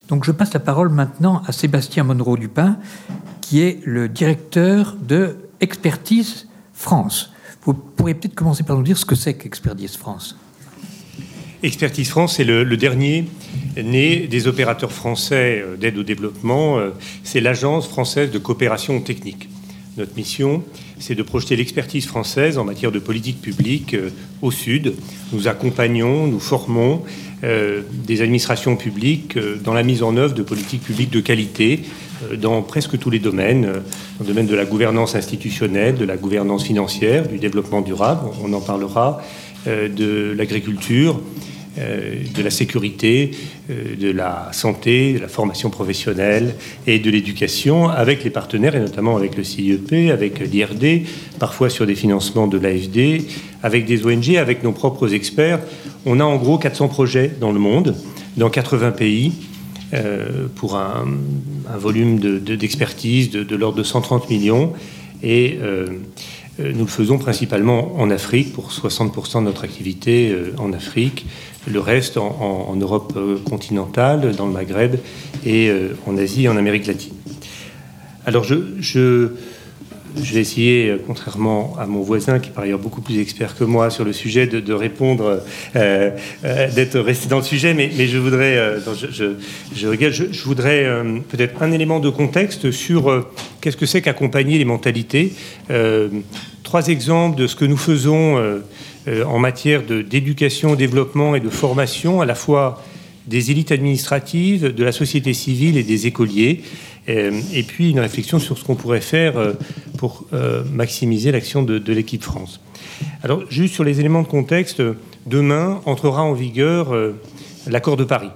Donc je passe la parole maintenant à Sébastien Monnereau-Dupin, qui est le directeur de Expertise France. Vous pourriez peut-être commencer par nous dire ce que c'est qu'Expertise France. Expertise France, c'est le dernier né des opérateurs français d'aide au développement. C'est l'Agence française de coopération technique. Notre mission, c'est de projeter l'expertise française en matière de politique publique au Sud. Nous accompagnons, nous formons des administrations publiques dans la mise en œuvre de politiques publiques de qualité dans presque tous les domaines, dans le domaine de la gouvernance institutionnelle, de la gouvernance financière, du développement durable, on en parlera, de l'agriculture, de la sécurité, de la santé, de la formation professionnelle et de l'éducation avec les partenaires et notamment avec le CIEP, avec l'IRD, parfois sur des financements de l'AFD, avec des ONG, avec nos propres experts. On a en gros 400 projets dans le monde, dans 80 pays, pour un volume d'expertise de l'ordre de 130 millions et nous le faisons principalement en Afrique, pour 60% de notre activité en Afrique, le reste en Europe continentale, dans le Maghreb et en Asie et en Amérique latine. Alors je vais essayer, contrairement à mon voisin, qui est par ailleurs beaucoup plus expert que moi sur le sujet, de répondre, d'être resté dans le sujet, mais je voudrais, je voudrais peut-être un élément de contexte sur qu'est-ce que c'est qu'accompagner les mentalités. 3 exemples de ce que nous faisons en matière d'éducation, développement et de formation, à la fois des élites administratives, de la société civile et des écoliers, et puis une réflexion sur ce qu'on pourrait faire pour maximiser l'action de l'équipe France. Alors, juste sur les éléments de contexte, demain entrera en vigueur l'accord de Paris.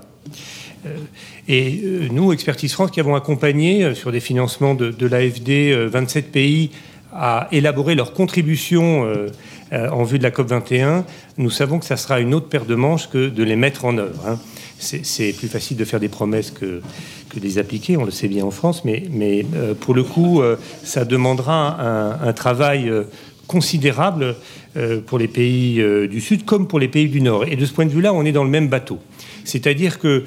Et nous, Expertise France, qui avons accompagné sur des financements de l'AFD 27 pays à élaborer leurs contributions en vue de la COP21, nous savons que ça sera une autre paire de manches que de les mettre en œuvre, hein. C'est plus facile de faire des promesses que de les appliquer, on le sait bien en France, mais pour le coup, ça demandera un travail considérable pour les pays du Sud comme pour les pays du Nord. Et de ce point de vue-là, on est dans le même bateau. C'est-à-dire que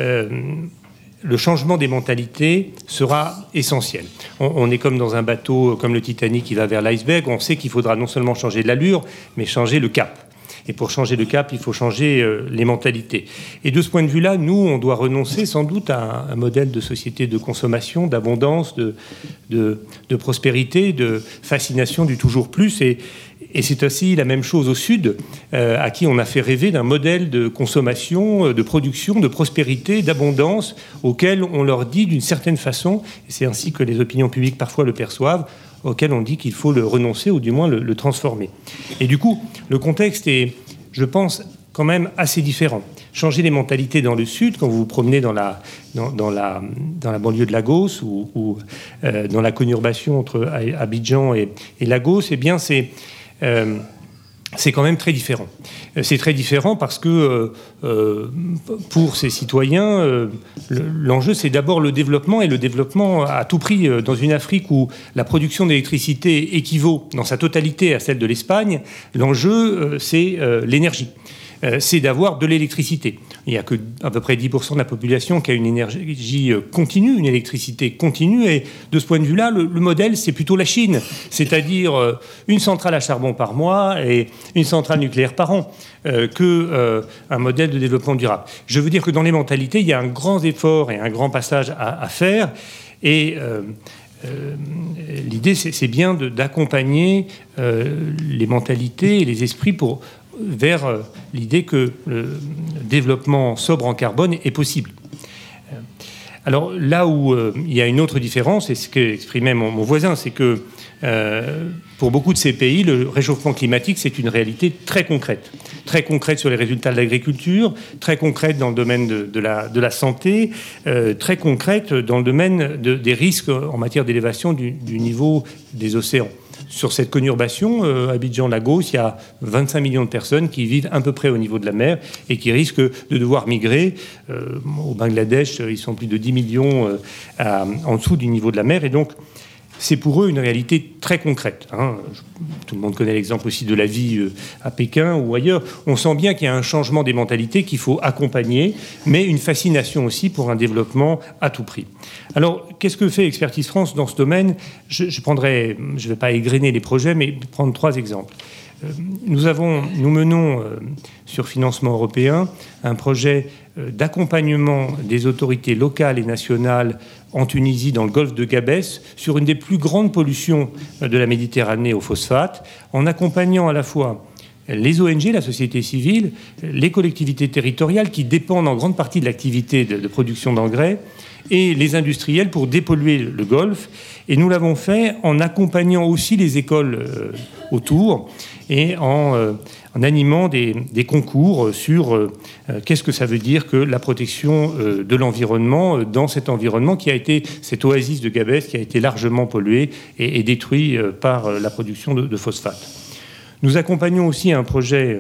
le changement des mentalités sera essentiel. On est comme dans un bateau, comme le Titanic qui va vers l'iceberg. On sait qu'il faudra non seulement changer de l'allure, mais changer le cap. Et pour changer le cap, il faut changer les mentalités. Et de ce point de vue-là, nous, on doit renoncer sans doute à un modèle de société de consommation, d'abondance, de prospérité, de fascination du toujours plus. Et c'est aussi la même chose au Sud, à qui on a fait rêver d'un modèle de consommation, de production, de prospérité, d'abondance, auquel on leur dit d'une certaine façon, et c'est ainsi que les opinions publiques parfois le perçoivent, auquel on dit qu'il faut le renoncer ou du moins le transformer. Et du coup, le contexte est, je pense, quand même assez différent. Changer les mentalités dans le Sud, quand vous vous promenez dans la banlieue de Lagos ou dans la conurbation entre Abidjan et Lagos, eh bien c'est quand même très différent. C'est très différent parce que pour ces citoyens, l'enjeu c'est d'abord le développement, et le développement à tout prix dans une Afrique où la production d'électricité équivaut dans sa totalité à celle de l'Espagne. L'enjeu c'est l'énergie. C'est d'avoir de l'électricité. Il n'y a que à peu près 10% de la population qui a une énergie continue, une électricité continue, et de ce point de vue-là, le modèle, c'est plutôt la Chine, c'est-à-dire une centrale à charbon par mois et une centrale nucléaire par an, qu'un modèle de développement durable. Je veux dire que dans les mentalités, il y a un grand effort et un grand passage à faire, et l'idée, c'est bien d'accompagner les mentalités et les esprits vers l'idée que le développement sobre en carbone est possible. Alors là où il y a une autre différence, et ce qu'exprimait mon voisin, c'est que pour beaucoup de ces pays, le réchauffement climatique, c'est une réalité très concrète sur les résultats de l'agriculture, très concrète dans le domaine de la santé, très concrète dans le domaine des risques en matière d'élévation du niveau des océans. Sur cette conurbation, Abidjan-Lagos, il y a 25 millions de personnes qui vivent à peu près au niveau de la mer et qui risquent de devoir migrer. Au Bangladesh, ils sont plus de 10 millions en dessous du niveau de la mer. Et donc, c'est pour eux une réalité très concrète. Tout le monde connaît l'exemple aussi de la vie à Pékin ou ailleurs. On sent bien qu'il y a un changement des mentalités qu'il faut accompagner, mais une fascination aussi pour un développement à tout prix. Alors, qu'est-ce que fait Expertise France dans ce domaine ? Je ne vais pas égrener les projets, mais prendre 3 exemples. Nous menons sur financement européen un projet d'accompagnement des autorités locales et nationales en Tunisie, dans le golfe de Gabès, sur une des plus grandes pollutions de la Méditerranée au phosphate, en accompagnant à la fois les ONG, la société civile, les collectivités territoriales qui dépendent en grande partie de l'activité de production d'engrais, et les industriels pour dépolluer le golfe. Et nous l'avons fait en accompagnant aussi les écoles autour et en animant des concours sur qu'est-ce que ça veut dire que la protection de l'environnement dans cet environnement qui a été, cette oasis de Gabès qui a été largement polluée et détruit par la production de phosphate. Nous accompagnons aussi un projet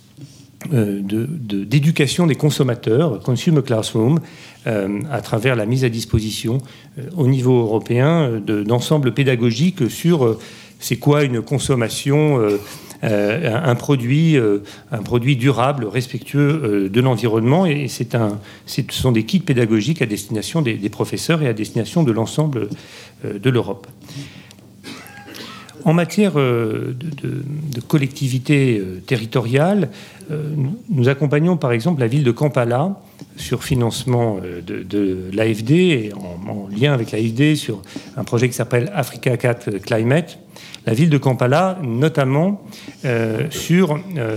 d'éducation des consommateurs, Consumer Classroom, à travers la mise à disposition au niveau européen d'ensembles pédagogiques sur c'est quoi une consommation, un produit durable, respectueux de l'environnement. Et ce sont des kits pédagogiques à destination des professeurs et à destination de l'ensemble de l'Europe. En matière de collectivité territoriale, nous accompagnons par exemple la ville de Kampala sur financement de l'AFD et en lien avec l'AFD sur un projet qui s'appelle Africa 4 Climate. La ville de Kampala, notamment sur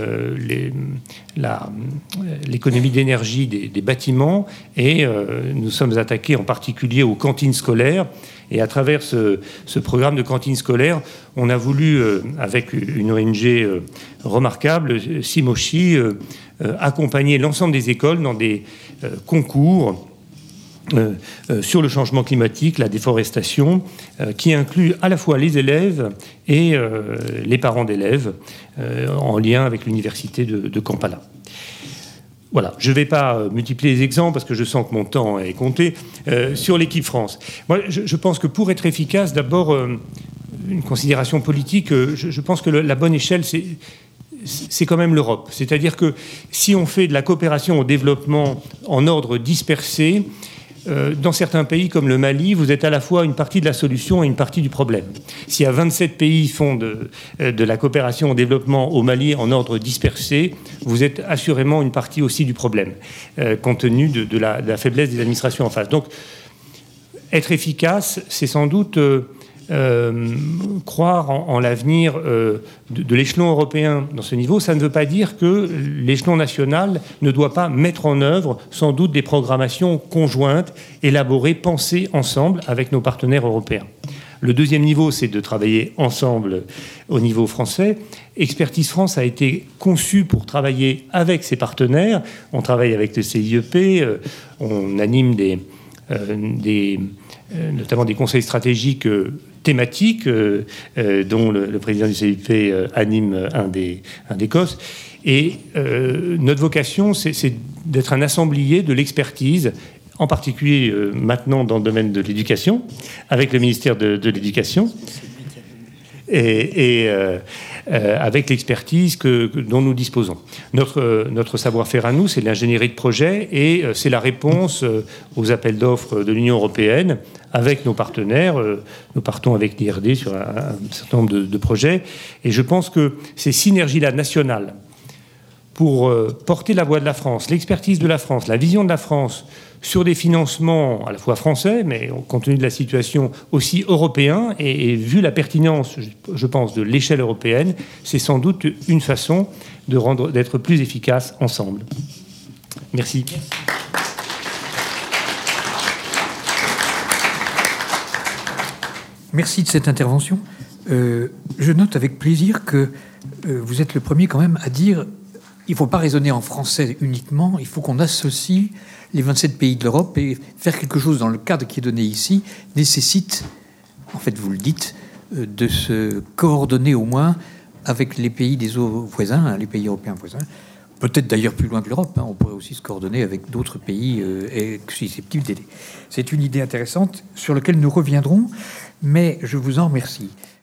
l'économie d'énergie des bâtiments, et nous sommes attaqués en particulier aux cantines scolaires. Et à travers ce programme de cantine scolaire, on a voulu, avec une ONG remarquable, Simoshi, accompagner l'ensemble des écoles dans des concours sur le changement climatique, la déforestation, qui inclut à la fois les élèves et les parents d'élèves, en lien avec l'université de Kampala. Voilà, je ne vais pas multiplier les exemples parce que je sens que mon temps est compté. Sur l'équipe France, moi, je pense que pour être efficace, d'abord, une considération politique, je pense que la bonne échelle, c'est quand même l'Europe. C'est-à-dire que si on fait de la coopération au développement en ordre dispersé, dans certains pays comme le Mali, vous êtes à la fois une partie de la solution et une partie du problème. S'il y a 27 pays font de la coopération au développement au Mali en ordre dispersé, vous êtes assurément une partie aussi du problème, compte tenu de la faiblesse des administrations en face. Donc, être efficace, c'est sans doute croire en l'avenir de l'échelon européen dans ce niveau. Ça ne veut pas dire que l'échelon national ne doit pas mettre en œuvre sans doute des programmations conjointes, élaborées, pensées ensemble avec nos partenaires européens. Le deuxième niveau, c'est de travailler ensemble au niveau français. Expertise France a été conçue pour travailler avec ses partenaires. On travaille avec le CIEP, on anime notamment des conseils stratégiques thématiques, dont le président du CIP anime un des COS. Et notre vocation, c'est d'être un assemblier de l'expertise, en particulier maintenant dans le domaine de l'éducation, avec le ministère de l'Éducation, et avec l'expertise dont nous disposons. Notre savoir-faire à nous, c'est l'ingénierie de projet, et c'est la réponse aux appels d'offres de l'Union européenne avec nos partenaires. Nous partons avec l'IRD sur un certain nombre de projets, et je pense que ces synergies-là nationales pour porter la voix de la France, l'expertise de la France, la vision de la France sur des financements à la fois français, mais compte tenu de la situation aussi européen, et vu la pertinence, je pense, de l'échelle européenne, c'est sans doute une façon d'être plus efficace ensemble. Merci. Merci de cette intervention. Je note avec plaisir que vous êtes le premier quand même à dire il ne faut pas raisonner en français uniquement, il faut qu'on associe les 27 pays de l'Europe, et faire quelque chose dans le cadre qui est donné ici nécessite, en fait vous le dites, de se coordonner au moins avec les pays des voisins, les pays européens voisins, peut-être d'ailleurs plus loin que l'Europe, on pourrait aussi se coordonner avec d'autres pays susceptibles d'aider. C'est une idée intéressante sur laquelle nous reviendrons. mais je vous en remercie.